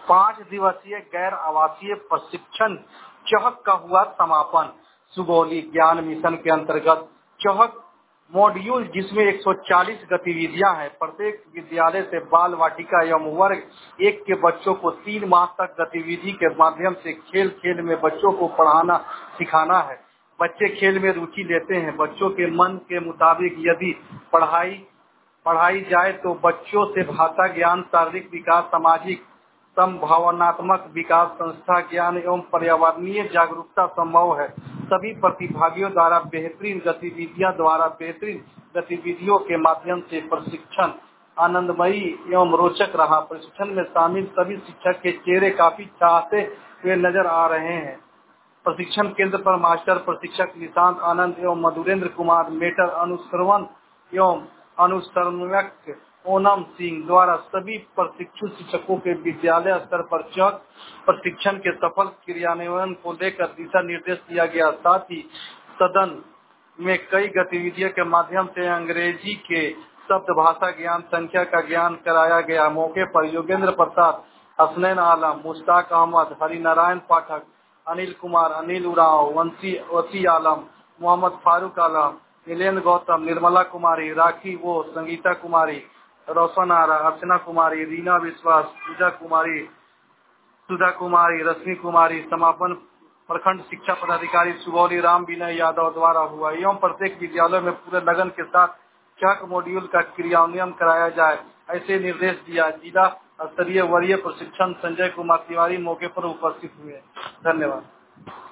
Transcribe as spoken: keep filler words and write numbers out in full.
पाँच दिवसीय गैर आवासीय प्रशिक्षण चहक का हुआ समापन। सुगौली ज्ञान मिशन के अंतर्गत चहक मॉड्यूल जिसमें एक सौ चालीस गतिविधियां हैं। प्रत्येक विद्यालय से बाल वाटिका एवं वर्ग एक के बच्चों को तीन माह तक गतिविधि के माध्यम से खेल खेल में बच्चों को पढ़ाना सिखाना है। बच्चे खेल में रुचि लेते हैं। बच्चों के मन के मुताबिक यदि पढ़ाई पढ़ाई जाए तो बच्चों से भाषा ज्ञान, शारीरिक विकास, सामाजिक संभावनात्मक विकास, संस्था ज्ञान एवं पर्यावरणीय जागरूकता संभव है। सभी प्रतिभागियों द्वारा बेहतरीन गतिविधियां द्वारा बेहतरीन गतिविधियों के माध्यम से प्रशिक्षण आनंदमयी एवं रोचक रहा। प्रशिक्षण में शामिल सभी शिक्षक के चेहरे काफी चाहते हुए नजर आ रहे हैं। प्रशिक्षण केंद्र पर मास्टर प्रशिक्षक निशांत आनंद एवं मधुरेंद्र कुमार, मेटर अनुश्रवण एवं अनुश्रवक ओनम सिंह द्वारा सभी प्रशिक्षु शिक्षकों के विद्यालय स्तर पर चहक प्रशिक्षण के सफल क्रियान्वयन को लेकर दिशा निर्देश दिया गया। साथ ही सदन में कई गतिविधियों के माध्यम से अंग्रेजी के शब्द भाषा ज्ञान, संख्या का ज्ञान कराया गया। मौके पर योगेंद्र प्रसाद, हसनैन आलम, मुश्ताक अहमद, हरिनारायण पाठक, अनिल कुमार, अनिल उराव, वंशी वसी आलम, मोहम्मद फारूक आलम, नीलेंद्र गौतम, निर्मला कुमारी, राखी वो, संगीता कुमारी, रोशन आरा, अर्चना कुमारी, रीना विश्वास, पूजा कुमारी, सुधा कुमारी, रश्मि कुमारी। समापन प्रखंड शिक्षा पदाधिकारी सुगौली राम विनय यादव द्वारा हुआ एवं प्रत्येक विद्यालय में पूरे लगन के साथ चहक मॉड्यूल का क्रियान्वयन कराया जाए, ऐसे निर्देश दिया। जिला स्तरीय वरीय प्रशिक्षण संजय कुमार तिवारी मौके पर उपस्थित हुए। धन्यवाद।